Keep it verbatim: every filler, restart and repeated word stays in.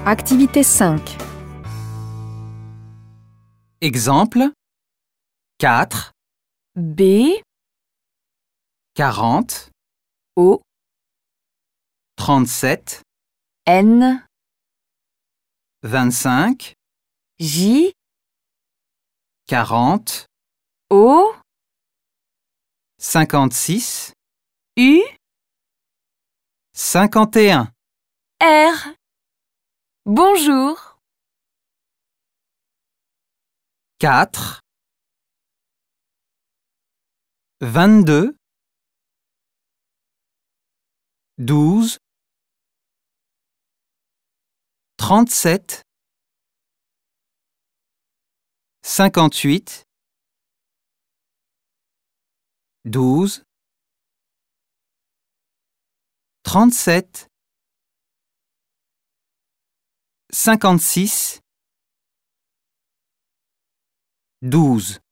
Activité cinq. Exemple quatre, B, quarante, O, trente-sept, N, vingt-cinq, J, quarante, O, cinquante-six, U, cinquante et un. R. Bonjour. quatre, vingt-deux, douze, trente-sept, cinquante-huit, douze, trente-sept, cinquante-six, douze.